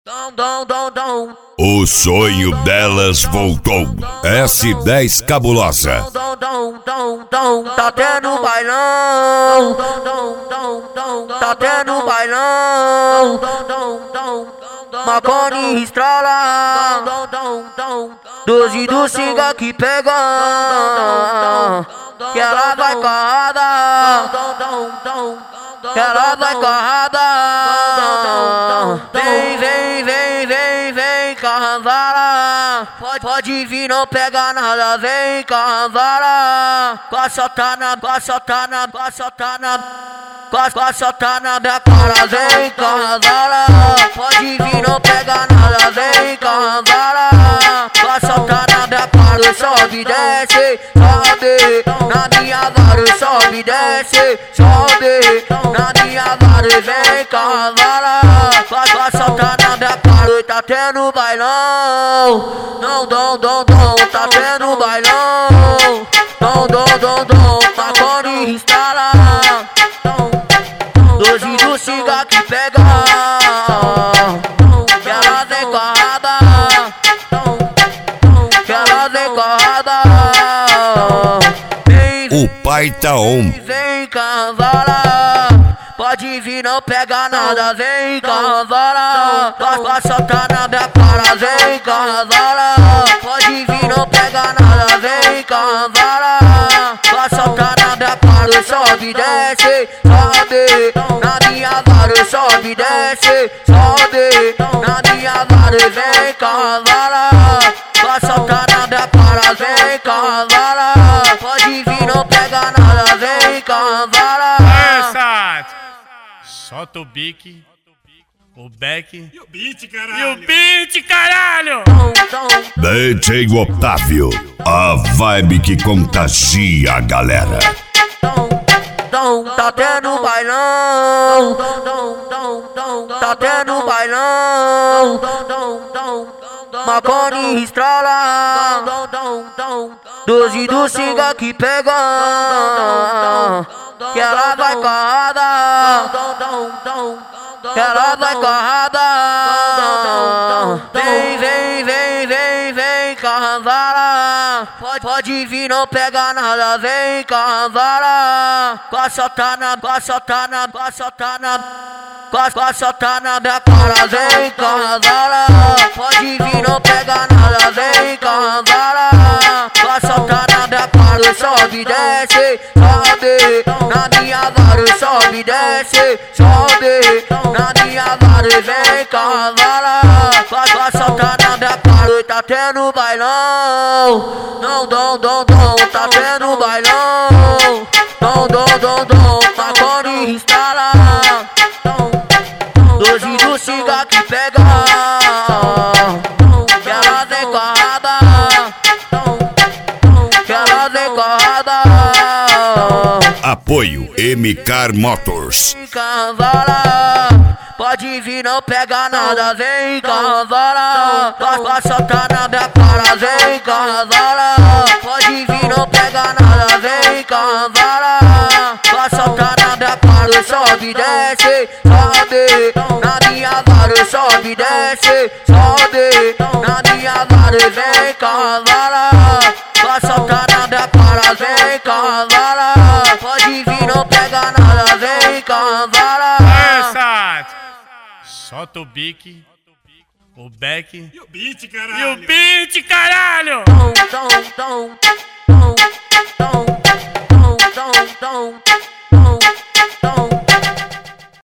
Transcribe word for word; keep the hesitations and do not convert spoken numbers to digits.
O sonho delas voltou. S dez Cabulosa. Tá tendo bailão, tá tendo bailão. Marconi estrala, doze do Singa que pega, que ela vai carrada, que ela vai carrada. Vem, vem, vem, vem, vem, cavala. Pode, pode vir, não pega nada, vem, cavala. Passa tá na, passa tá na, passa tá na, passa tá na minha cara, vem, cavala. Pode vir, não pega nada, vem, cavala. Passa tá na minha cara, sobe, desce, sobe. Na minha vara, sobe, desce, sobe. Na minha vara, vem, cavala. Passa tá na minha cara, tá tendo bailão. Não, dom, dom, dom, tá tendo bailão. Dom, dom, dom, dom, Marconi instala. Doze do Singa que pega, que ela vem carrada, que ela vem carrada. O pai tá on. Vem, cavala. Pode vir, não pega nada, vem, cavala. Passa tá na minha cara, vem, cavala. Pode vir, não pega nada, vem, cavala. Passa tá na minha cara, sobe, desce, sobe. Na minha vara, sobe, desce, sobe. Na minha vara, vem, cavala. Passa tá na minha cara, vem, cavala. Pode vir, não pega nada, vem, cavala. Solta o bique, o back e o beat, caralho. E o beat, caralho. D J Otávio, a vibe que contagia a galera. Tá tendo bailão, tá tendo bailão. Marconi estrala, doze do Singa que pega, que ela vai carrada, que ela vai carrada. Vem, vem, vem, vem, vem, cavala. Pode, pode vir, não pega nada, vem, cavala. Passa tá na, passa tá na, passa tá na, passa tá na minha cara, vem, cavala. Pode vir, não pega nada, vem, cavala. Passa tá na minha cara, sobe, desce, sobe. Na minha vara, sobe, desce, sobe. Na minha vara, vem, cavala. Passa tá na minha cara, tá tendo bailão. Não, dom, dom, dom, tá tendo bailão. Dom, dom, dom, dom, Marconi instala. Doze do Singa que pega, que ela vem carrada, que ela vem carrada. Apoio M Car Motors. Cavala, pode vir, não pega nada, vem, cavala. Passa tá na minha cara, vem, cavala. Pode vir, não pega nada, vem, cavala. Passa tá na minha cara, sobe, desce, sobe. Na minha vara, sobe, desce, sobe. Na minha vara, vem, cavala. Passa tá na minha cara, vem, cavala. Pode vir, não pega nada, vem, cavala. Solta o bique, o back e o beat, caralho. E o beat, caralho. Tom, tom, tom, tom, tom, tom, tom, tom.